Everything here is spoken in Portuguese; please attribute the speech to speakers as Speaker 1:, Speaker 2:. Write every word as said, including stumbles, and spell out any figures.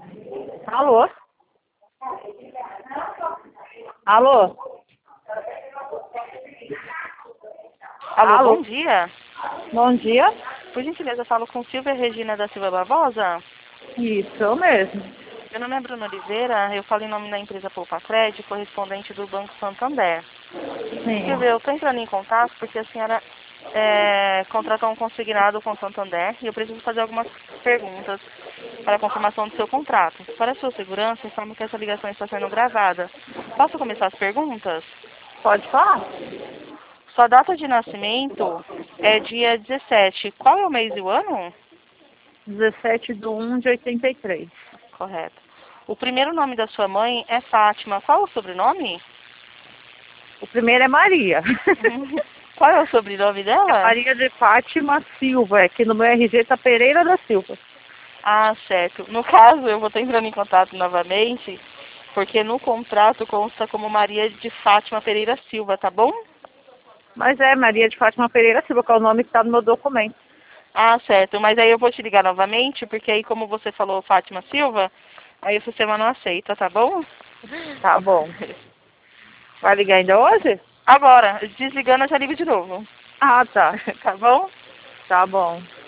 Speaker 1: Alô? Alô?
Speaker 2: Alô,
Speaker 1: Alô?
Speaker 2: bom dia.
Speaker 1: Bom dia.
Speaker 2: Por gentileza, eu falo com Silvia Regina da Silva Barbosa.
Speaker 1: Isso, eu mesmo.
Speaker 2: Meu nome é Bruno Oliveira, eu falo em nome da empresa Poupa Crédito, correspondente do Banco Santander.
Speaker 1: Sim.
Speaker 2: Silvia, eu estou entrando em contato porque a senhora é, contratou um consignado com o Santander e eu preciso fazer algumas perguntas para a confirmação do seu contrato. Para a sua segurança, informo que essa ligação está sendo gravada. Posso começar as perguntas?
Speaker 1: Pode falar?
Speaker 2: Sua data de nascimento é dia dezessete. Qual é o mês e o ano?
Speaker 1: dezessete de um de oitenta e três.
Speaker 2: Correto. O primeiro nome da sua mãe é Fátima. Qual é o sobrenome?
Speaker 1: O primeiro é Maria.
Speaker 2: Qual é o sobrenome
Speaker 1: É
Speaker 2: dela?
Speaker 1: Maria de Fátima Silva. É que no meu R G tá Pereira da Silva.
Speaker 2: Ah, certo. No caso, eu vou estar entrando em contato novamente, porque no contrato consta como Maria de Fátima Pereira Silva, tá bom?
Speaker 1: Mas é Maria de Fátima Pereira Silva, que é o nome que tá no meu documento.
Speaker 2: Ah, certo. Mas aí eu vou te ligar novamente, porque aí como você falou Fátima Silva, aí o sistema não aceita, tá bom?
Speaker 1: Tá bom. Vai ligar ainda hoje?
Speaker 2: Agora, desligando eu já ligo de novo.
Speaker 1: Ah, tá.
Speaker 2: Tá bom?
Speaker 1: Tá bom.